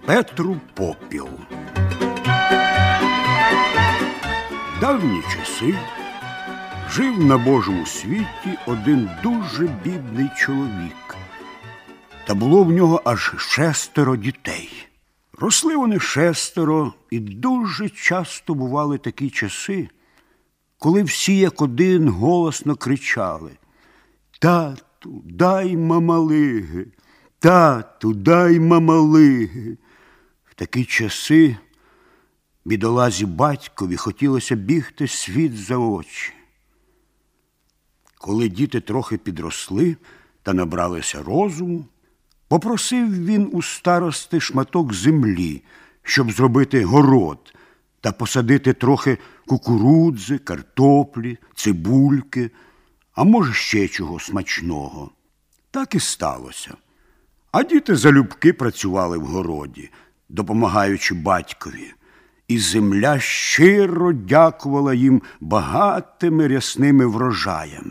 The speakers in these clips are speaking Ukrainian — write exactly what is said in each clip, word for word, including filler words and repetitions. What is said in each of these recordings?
Петру попіл. Давні часи жив на Божому світі один дуже бідний чоловік. Та було в нього аж шестеро дітей. Росли вони шестеро, і дуже часто бували такі часи, коли всі як один голосно кричали: «Тату, дай мамалиги! Тату, дай мамалиги!» В такі часи бідолазі батькові хотілося бігти світ за очі. Коли діти трохи підросли та набралися розуму, попросив він у старости шматок землі, щоб зробити город та посадити трохи кукурудзи, картоплі, цибульки, а може ще чого смачного. Так і сталося. А діти залюбки працювали в городі, допомагаючи батькові, і земля щиро дякувала їм багатими рясними врожаями.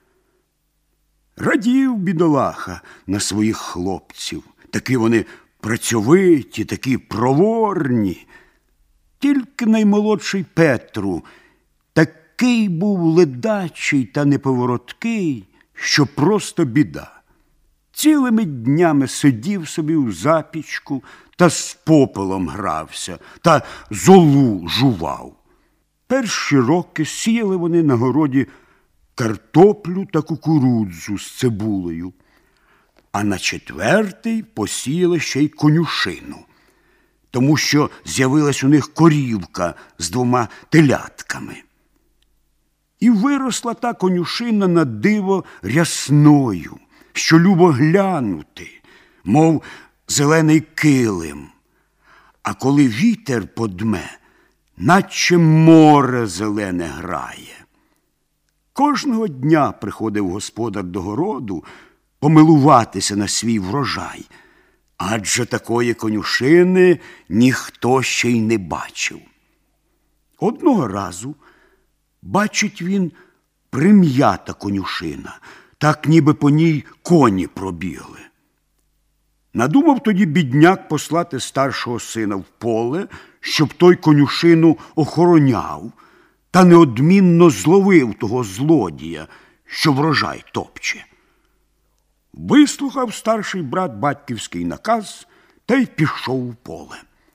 Радів бідолаха на своїх хлопців. Такі вони працьовиті, такі проворні. Тільки наймолодший Петру такий був ледачий та неповороткий, що просто біда. Цілими днями сидів собі у запічку та з попелом грався, та золу жував. Перші роки сіяли вони на городі картоплю та кукурудзу з цибулею, а на четвертий посіяли ще й конюшину, тому що з'явилась у них корівка з двома телятками. І виросла та конюшина на диво рясною, що любо глянути, мов зелений килим. А коли вітер подме, наче море зелене грає. Кожного дня приходив господар до городу помилуватися на свій врожай, адже такої конюшини ніхто ще й не бачив. Одного разу бачить він прим'ята конюшина, так ніби по ній коні пробігли. Надумав тоді бідняк послати старшого сина в поле, щоб той конюшину охороняв та неодмінно зловив того злодія, що врожай топче. Вислухав старший брат батьківський наказ та й пішов в поле.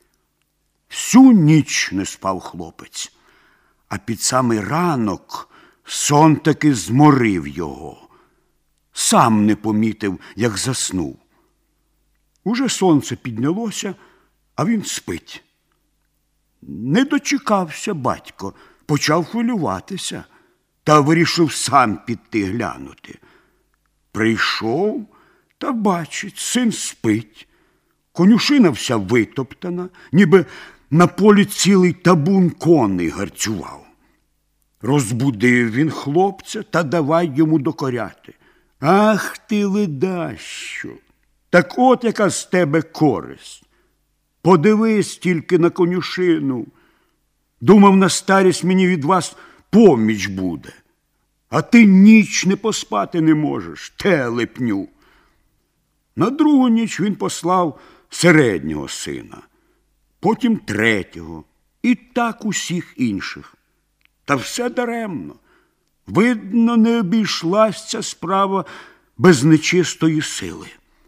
Всю ніч не спав хлопець, а під самий ранок сон таки зморив його. Сам не помітив, як заснув. Уже сонце піднялося, а він спить. Не дочекався батько, почав хвилюватися та вирішив сам піти глянути. Прийшов та бачить, син спить. Конюшина вся витоптана, ніби на полі цілий табун коней гарцював. Розбудив він хлопця та давай йому докоряти. «Ах ти, ледащо! Так от яка з тебе користь! Подивись тільки на конюшину. Думав, на старість мені від вас поміч буде. А ти ніч не поспати не можеш, телепню!» На другу ніч він послав середнього сина, потім третього і так усіх інших. Та все даремно. Видно, не обійшлась ця справа без нечистої сили.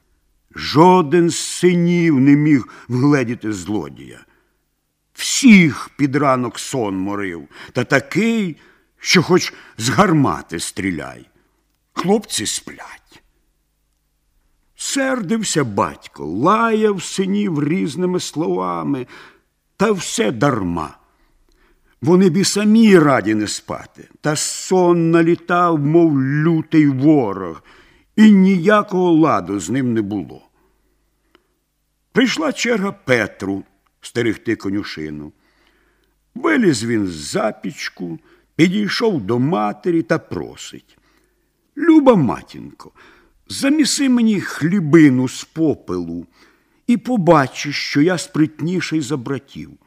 Жоден з синів не міг вгледіти злодія. Всіх під ранок сон морив, та такий, що хоч з гармати стріляй. Хлопці сплять. Сердився батько, лаяв синів різними словами, та все дарма. Вони б і самі раді не спати, та сон налітав, мов лютий ворог, і ніякого ладу з ним не було. Прийшла черга Петру стерегти конюшину. Виліз він з запічку, підійшов до матері та просить: «Люба матінко, заміси мені хлібину з попелу і побачиш, що я спритніший за братів.